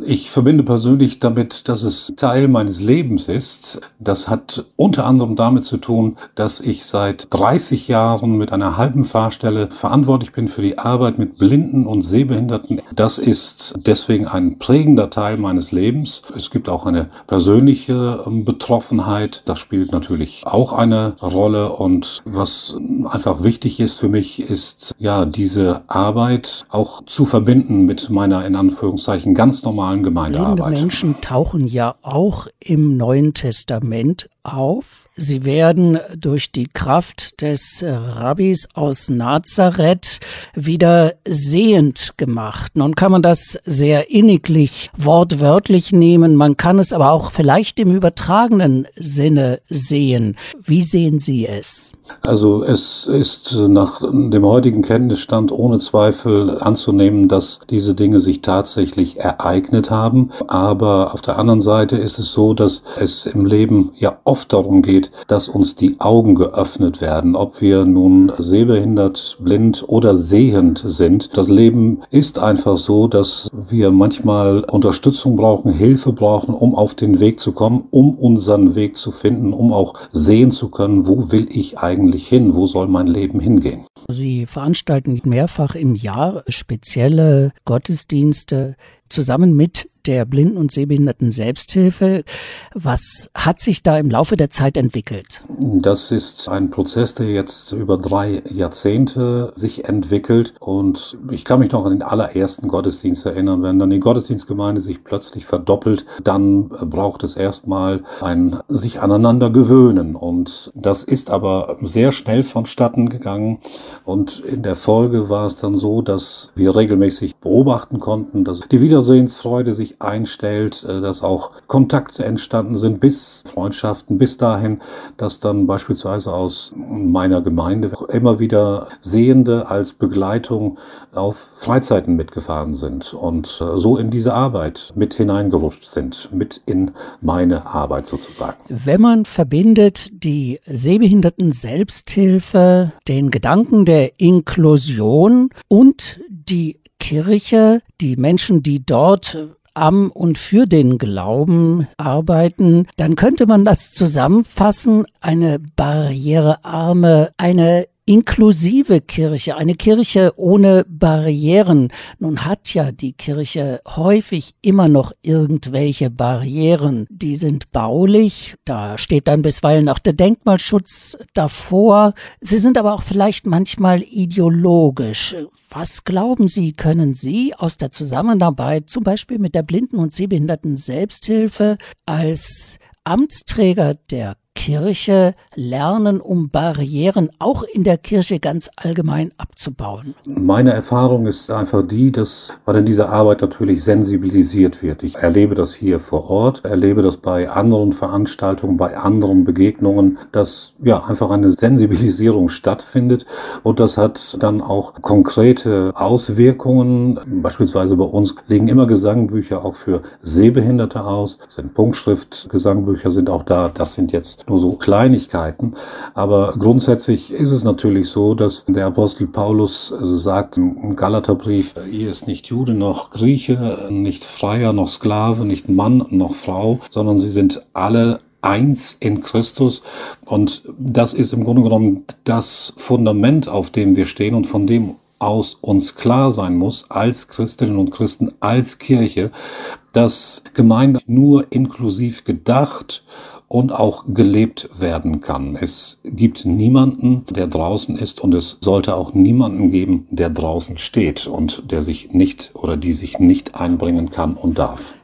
Ich verbinde persönlich damit, dass es Teil meines Lebens ist. Das hat unter anderem damit zu tun, dass ich seit 30 Jahren mit einer halben Fahrstelle verantwortlich bin für die Arbeit mit Blinden und Sehbehinderten. Das ist deswegen ein prägender Teil meines Lebens. Es gibt auch eine persönliche Betroffenheit. Das spielt natürlich auch eine Rolle. Und was einfach wichtig ist für mich, ist ja diese Arbeit auch zu verbinden mit meiner in Anführungszeichen ganz normalen Gemeindearbeit. Blinde Menschen tauchen ja auch im Neuen Testament auf. Sie werden durch die Kraft des Rabbis aus Nazareth wieder sehend gemacht. Nun kann man das sehr inniglich wortwörtlich nehmen, man kann es aber auch vielleicht im übertragenen Sinne sehen. Wie sehen Sie es? Also es ist nach dem heutigen Kenntnisstand ohne Zweifel anzunehmen, dass diese Dinge sich tatsächlich ereignet haben. Aber auf der anderen Seite ist es so, dass es im Leben ja oft darum geht, dass uns die Augen geöffnet werden, ob wir nun sehbehindert, blind oder sehend sind. Das Leben ist einfach so, dass wir manchmal Unterstützung brauchen, Hilfe brauchen, um auf den Weg zu kommen, um unseren Weg zu finden, um auch sehen zu können, wo will ich eigentlich hin, wo soll mein Leben hingehen. Sie veranstalten mehrfach im Jahr spezielle Gottesdienste zusammen mit der Blinden- und Sehbehinderten Selbsthilfe. Was hat sich da im Laufe der Zeit entwickelt? Das ist ein Prozess, der jetzt über 3 Jahrzehnte sich entwickelt. Und ich kann mich noch an den allerersten Gottesdienst erinnern. Wenn dann die Gottesdienstgemeinde sich plötzlich verdoppelt, dann braucht es erstmal ein sich aneinander gewöhnen. Und das ist aber sehr schnell vonstatten gegangen. Und in der Folge war es dann so, dass wir regelmäßig beobachten konnten, dass die Wiedersehensfreude sich einstellt, dass auch Kontakte entstanden sind, bis Freundschaften, bis dahin, dass dann beispielsweise aus meiner Gemeinde immer wieder Sehende als Begleitung auf Freizeiten mitgefahren sind und so in diese Arbeit mit hineingerutscht sind, mit in meine Arbeit sozusagen. Wenn man verbindet die Sehbehinderten Selbsthilfe, den Gedanken der Inklusion und die Kirche, die Menschen, die dort am und für den Glauben arbeiten, dann könnte man das zusammenfassen, eine barrierearme, eine inklusive Kirche, eine Kirche ohne Barrieren. Nun hat ja die Kirche häufig immer noch irgendwelche Barrieren. Die sind baulich, da steht dann bisweilen auch der Denkmalschutz davor. Sie sind aber auch vielleicht manchmal ideologisch. Was glauben Sie, können Sie aus der Zusammenarbeit zum Beispiel mit der Blinden- und Sehbehinderten Selbsthilfe als Amtsträger der Kirche lernen, um Barrieren auch in der Kirche ganz allgemein abzubauen? Meine Erfahrung ist einfach die, dass man in dieser Arbeit natürlich sensibilisiert wird. Ich erlebe das hier vor Ort, erlebe das bei anderen Veranstaltungen, bei anderen Begegnungen, dass ja einfach eine Sensibilisierung stattfindet und das hat dann auch konkrete Auswirkungen. Beispielsweise bei uns liegen immer Gesangbücher auch für Sehbehinderte aus, es sind Punktschrift-Gesangbücher sind auch da, das sind jetzt nur so Kleinigkeiten, aber grundsätzlich ist es natürlich so, dass der Apostel Paulus sagt im Galaterbrief, ihr ist nicht Jude noch Grieche, nicht Freier noch Sklave, nicht Mann noch Frau, sondern sie sind alle eins in Christus und das ist im Grunde genommen das Fundament, auf dem wir stehen und von dem aus uns klar sein muss, als Christinnen und Christen, als Kirche, dass Gemeinde nur inklusiv gedacht und auch gelebt werden kann. Es gibt niemanden, der draußen ist und es sollte auch niemanden geben, der draußen steht und der sich nicht oder die sich nicht einbringen kann und darf.